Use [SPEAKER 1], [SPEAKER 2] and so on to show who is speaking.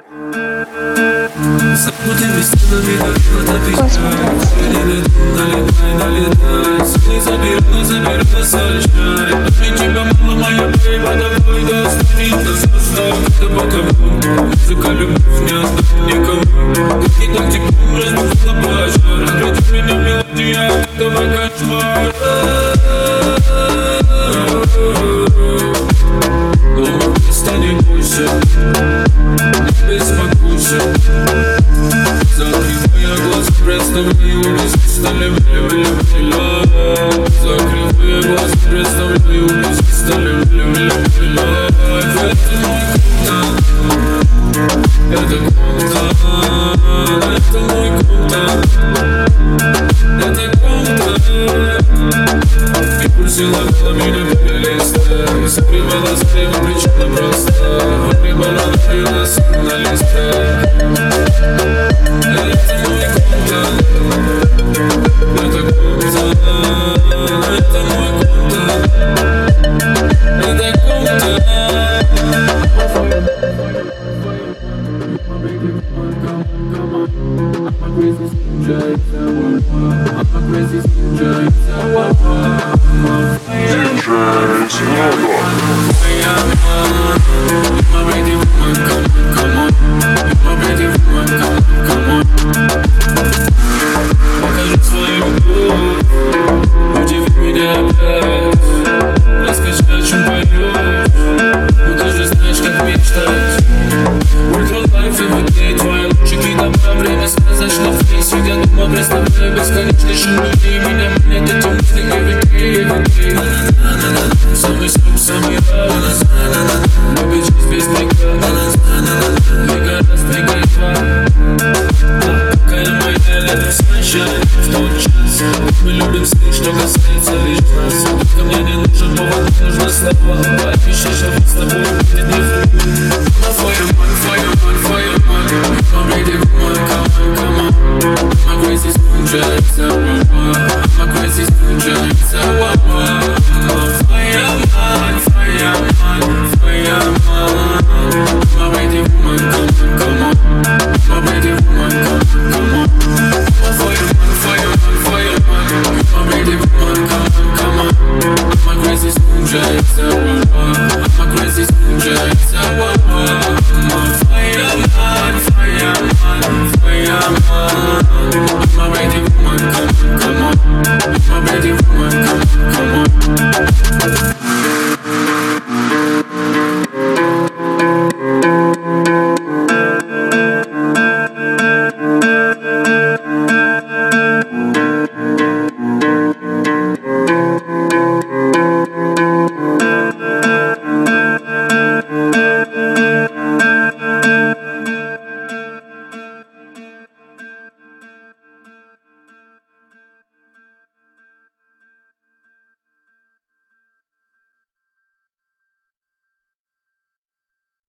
[SPEAKER 1] Забудем беседами, как налетай. Сны заберу, совершай. От тебя, мама моя, бейба, давай достанет нас остаток. До бока музыка, любовь не отдам никому. Как не так теплом разбудила пожар. Ради меня мелодия, давай кошмар. Стань больше, не беспокойся. Закрывая глаза, представляю, близко стали мля-мля-мля. Закрывая глаза, представляю, близко стали мля-мля-мля. Это мой контакт, это мой контакт, это контакт. И пульсила меня листа. Закрывала слева, причина проста. Выгребала на сигналиста. Это мой контакт, это контакт, это мой контакт.